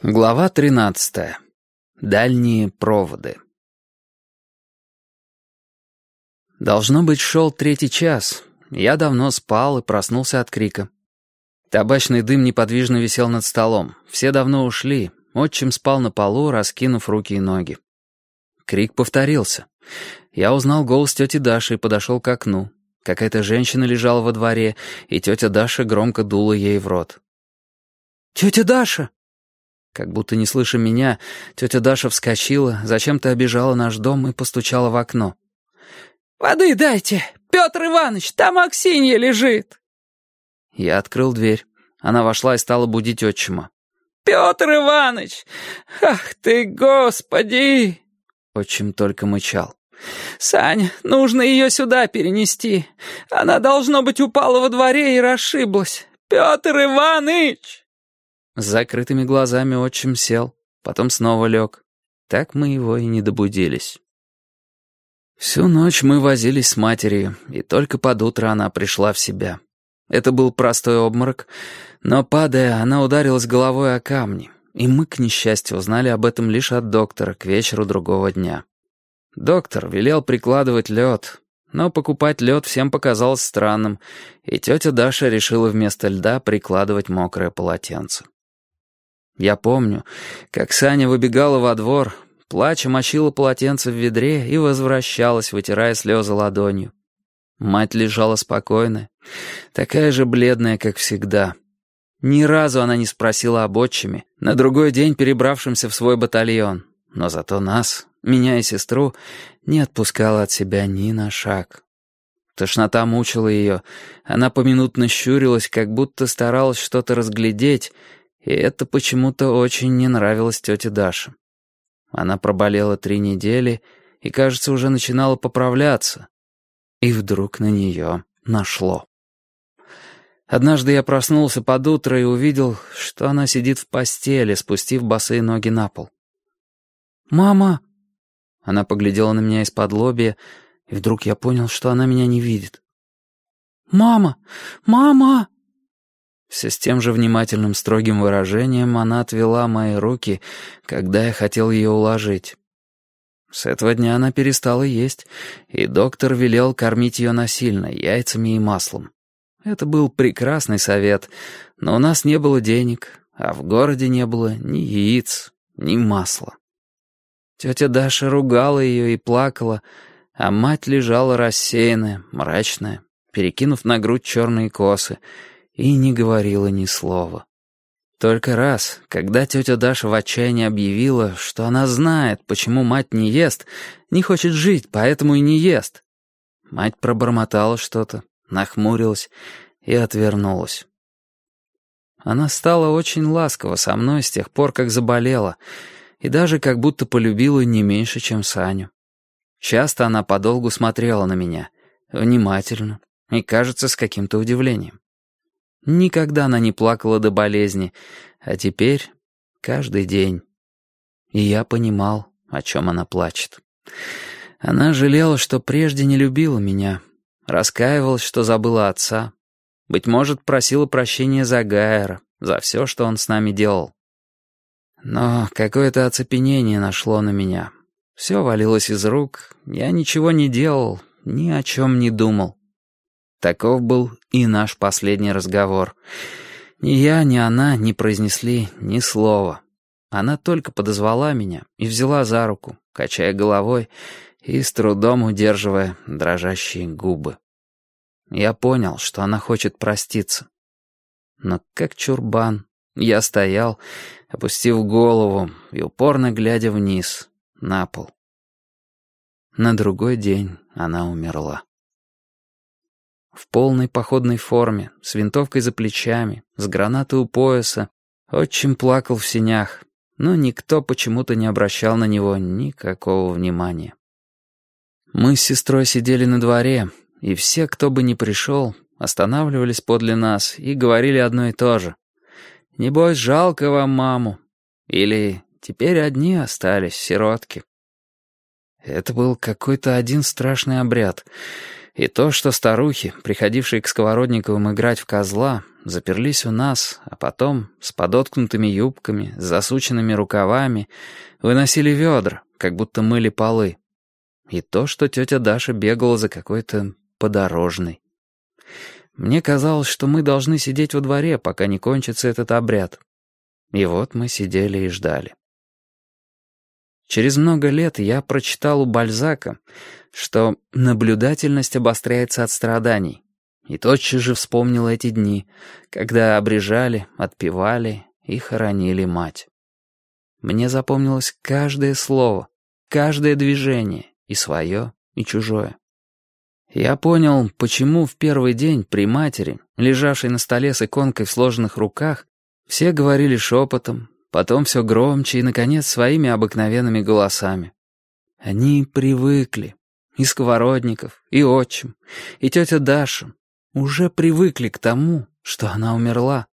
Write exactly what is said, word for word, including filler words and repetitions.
Глава тринадцатая. Дальние проводы. Должно быть, шел третий час. Я давно спал и проснулся от крика. Табачный дым неподвижно висел над столом. Все давно ушли. Отчим спал на полу, раскинув руки и ноги. Крик повторился. Я узнал голос тети Даши и подошел к окну. Какая-то женщина лежала во дворе, и тетя Даша громко дула ей в рот. «Тетя Даша!» Как будто не слыша меня, тетя Даша вскочила, зачем-то обежала наш дом и постучала в окно. «Воды дайте! Петр Иванович, там Аксинья лежит!» Я открыл дверь. Она вошла и стала будить отчима. «Петр Иванович! Ах ты, Господи!» Отчим только мычал. «Саня, нужно ее сюда перенести. Она, должно быть, упала во дворе и расшиблась. Петр Иванович!» С закрытыми глазами отчим сел, потом снова лег. Так мы его и не добудились. Всю ночь мы возились с матерью, и только под утро она пришла в себя. Это был простой обморок, но, падая, она ударилась головой о камни, и мы, к несчастью, узнали об этом лишь от доктора к вечеру другого дня. Доктор велел прикладывать лед, но покупать лед всем показалось странным, и тетя Даша решила вместо льда прикладывать мокрое полотенце. Я помню, как Саня выбегала во двор, плача мочила полотенце в ведре и возвращалась, вытирая слезы ладонью. Мать лежала спокойная, такая же бледная, как всегда. Ни разу она не спросила об отчиме, на другой день перебравшемся в свой батальон, но зато нас, меня и сестру, не отпускала от себя ни на шаг. Тошнота мучила ее, она поминутно щурилась, как будто старалась что-то разглядеть, и это почему-то очень не нравилось тете Даше. Она проболела три недели и, кажется, уже начинала поправляться. И вдруг на нее нашло. Однажды я проснулся под утро и увидел, что она сидит в постели, спустив босые ноги на пол. «Мама!» Она поглядела на меня из-под лобья, и вдруг я понял, что она меня не видит. «Мама! Мама!» Все с тем же внимательным строгим выражением она отвела мои руки, когда я хотел ее уложить. С этого дня она перестала есть, и доктор велел кормить ее насильно, яйцами и маслом. Это был прекрасный совет, но у нас не было денег, а в городе не было ни яиц, ни масла. Тетя Даша ругала ее и плакала, а мать лежала рассеянная, мрачная, перекинув на грудь черные косы, и не говорила ни слова. Только раз, когда тетя Даша в отчаянии объявила, что она знает, почему мать не ест, не хочет жить, поэтому и не ест. Мать пробормотала что-то, нахмурилась и отвернулась. Она стала очень ласкова со мной с тех пор, как заболела, и даже как будто полюбила не меньше, чем Саню. Часто она подолгу смотрела на меня, внимательно и, кажется, с каким-то удивлением. Никогда она не плакала до болезни, а теперь каждый день. И я понимал, о чем она плачет. Она жалела, что прежде не любила меня, раскаивалась, что забыла отца. Быть может, просила прощения за Гайера, за все, что он с нами делал. Но какое-то оцепенение нашло на меня. Все валилось из рук, я ничего не делал, ни о чем не думал. Таков был и наш последний разговор. Ни я, ни она не произнесли ни слова. Она только подозвала меня и взяла за руку, качая головой и с трудом удерживая дрожащие губы. Я понял, что она хочет проститься. Но как чурбан я стоял, опустив голову и упорно глядя вниз, на пол. На другой день она умерла. В полной походной форме, с винтовкой за плечами, с гранатой у пояса, отчим плакал в сенях, но никто почему-то не обращал на него никакого внимания. Мы с сестрой сидели на дворе, и все, кто бы ни пришел, останавливались подле нас и говорили одно и то же. «Небось, жалко вам маму» или «Теперь одни остались, сиротки». Это был какой-то один страшный обряд. И то, что старухи, приходившие к Сковородниковым играть в козла, заперлись у нас, а потом с подоткнутыми юбками, с засученными рукавами, выносили ведра, как будто мыли полы. И то, что тетя Даша бегала за какой-то подорожной. Мне казалось, что мы должны сидеть во дворе, пока не кончится этот обряд. И вот мы сидели и ждали. Через много лет я прочитал у Бальзака, что наблюдательность обостряется от страданий. И тотчас же вспомнил эти дни, когда обрежали, отпевали и хоронили мать. Мне запомнилось каждое слово, каждое движение, и свое, и чужое. Я понял, почему в первый день при матери, лежавшей на столе с иконкой в сложенных руках, все говорили шепотом, потом все громче и, наконец, своими обыкновенными голосами. Они привыкли. И Сковородников, и отчим, и тетя Даша уже привыкли к тому, что она умерла.